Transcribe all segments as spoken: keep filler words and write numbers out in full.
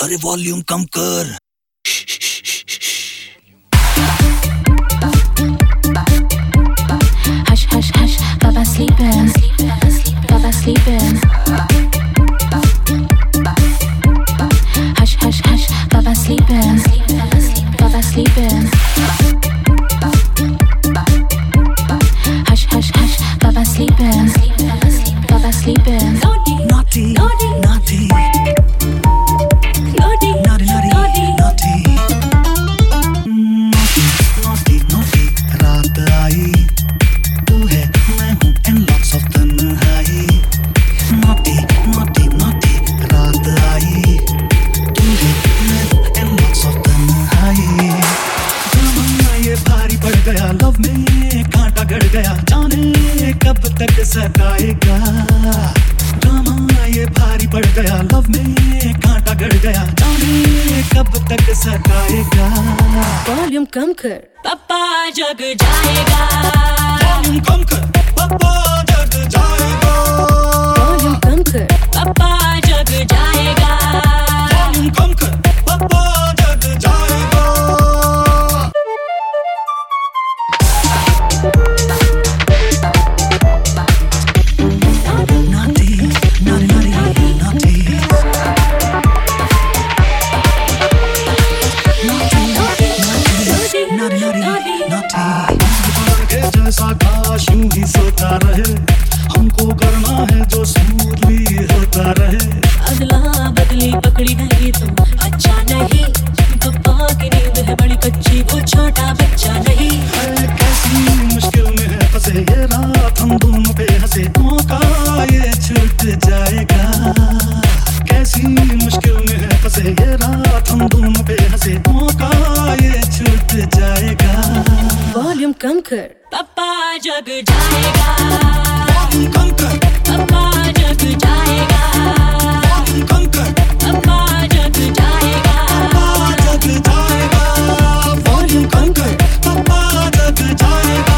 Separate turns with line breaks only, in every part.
अरे वॉल्यूम कम कर।
Hush, hush, hush, Baba sleeping, Baba sleeping. Hush, hush, hush, Baba sleeping, Baba sleeping. Hush, hush, hush, Baba sleeping, Baba sleeping.
Naughty, naughty, naughty, naughty, naughty, naughty, naughty, naughty, naughty. रात आई, तू है मैं हूँ and lots of तन्हाई. Naughty, naughty, naughty. रात आई, तू है मैं हूँ and lots of तन्हाई. ड्रामा ये भारी पड़ गया, लव में कांटा गड़ गया, जाने कब तक सताएगा. ड्रामा ये भारी पड़ गया, लव में कांटा गड़ गया, जाने कब तक सताएगा.
Volume कम कर,
पापा जग जाएगा.
वॉल्यूम कम कर, पापा जग जाएगा.
Volume कम कर,
पापा जग जाएगा.
वॉल्यूम कम कर, पापा जग जाएगा. Naughty, naughty, naughty, naughty. Naughty, naughty, naughty, naughty. के जैसा काश यूं ही सोता रहे, हमको करना है जो स्मूथली होता रहे.
अदला बदली पकड़ी नहीं तुम अच्छा नहीं. पापा की नींद है बड़ी कच्ची, वो छोटा बच्चा नहीं.
है कैसी मुश्किल में है फंसे, ये रात हम दोनों पे हंसे, मौका ये छूट जाएगा. कैसी मुश्किल में है फंसे, ये रात हम दोनों पे हंसे, मौका ये छूट जाएगा.
Volume कम कर,
पापा जग जाएगा.
वॉल्यूम कम कर,
पापा जग जाएगा.
वॉल्यूम कम कर,
पापा जग जाएगा.
पापा जग जाएगा. वॉल्यूम कम कर, पापा जग जाएगा.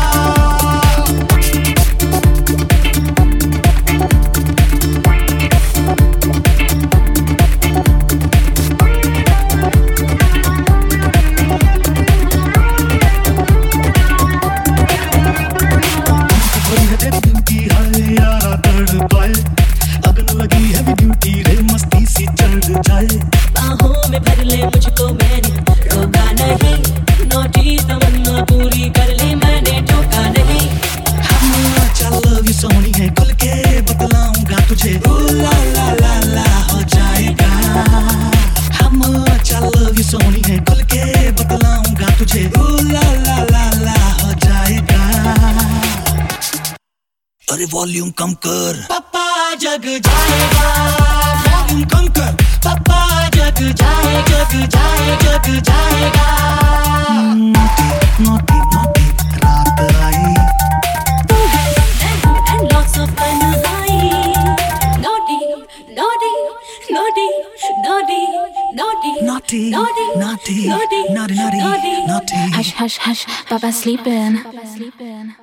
बड़ी है तेरी ब्यूटी, हाय यारा तड़पाए, अगन लगी है भी ड्यूटी रे, मस्ती सी चढ़ जाए.
बाहों में भर ले मुझको, मैंने रोका नहीं. नोटी तमन्ना पूरी कर ली, मैंने ठोका नहीं.
हाँ, चल लव यू सोनी है, खुल के बतलाऊंगा तुझे, ओ ला ला ला ला हो जाएगा. हम चल लव यू सोनी है, खुल के बतलाऊंगा तुझे, ओ ला ला ला ला हो जाएगा. अरे वॉल्यूम कम कर,
पापा जग जाएगा.
वॉल्यूम कम कर,
पापा जग जाए जग जाए जग जाएगा.
naughty, naughty, naughty. रात आई,
And lots of तन्हाई. Naughty, naughty, naughty, naughty, naughty,
naughty,
naughty,
naughty,
naughty,
naughty, naughty,
naughty.
naughty.
hush, hush, hush, Baba sleeping, Baba sleeping.